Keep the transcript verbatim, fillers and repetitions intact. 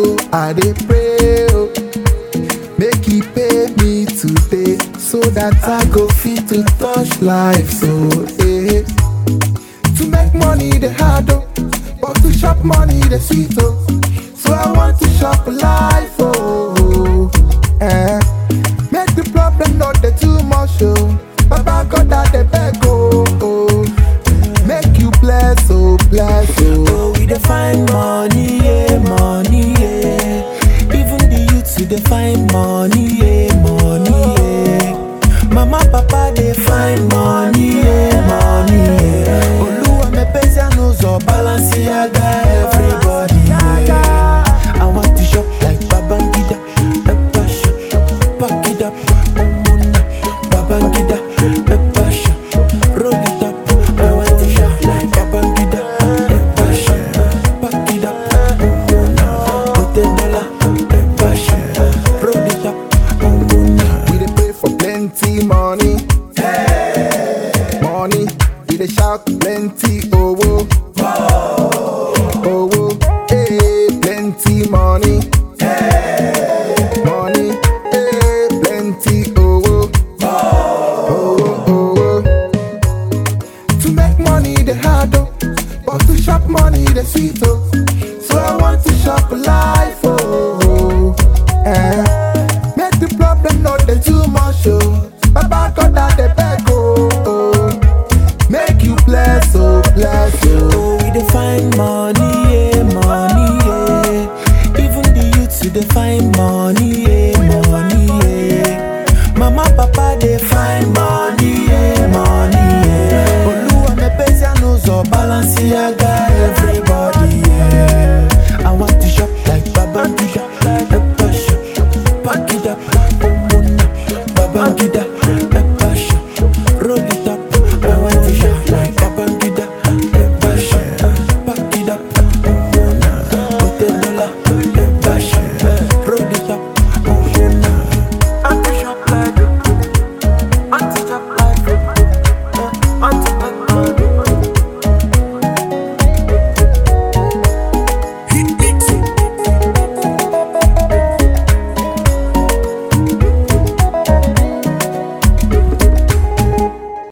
oh, I dey pray, oh. Make he pay me today, so that I go fit to touch life, so eh. To make money the hard, oh, but to shop money the sweet, oh. So I want to shop life, oh, eh. Make the problem not the too much, oh. Baba God that the beg, oh, oh. Make you bless, oh, bless, oh. Oh, we dey find money, yeah, money, yeah. Even the youths we dey find money, yeah, money, yeah. Mama, papa dey find money, yeah, money, yeah. Oluwa me pesa knows all Balenciaga, everybody, yeah. I want to shop like Babangida, Peppa shop, pack it up, Omuna, Babangida, Peppa shop, roll it up. I want to shop like Babangida, Peppa shop, pack it up, Omuna, put a dollar, Peppa shop, roll it up, Omuna. We dey pray for plenty money, hey. Money. We dey shout plenty, oh, oh, oh, oh, hey, plenty money, hey. Money, hey, plenty, oh, oh, oh, oh, oh. To make money the hard, oh, but to shop money the sweet, oh. So I want to shop life, oh, oh, eh. Make the problem not the too much, oh. Baba God that the beg, oh, oh. Make you bless, oh, bless, oh. Oh, we dey find money, yeah, money, yeah. Even the youths we dey find money, yeah, money, yeah. Mama, papa dey find money, yeah, money, yeah. Oluwa me pesa knows all Balenciaga,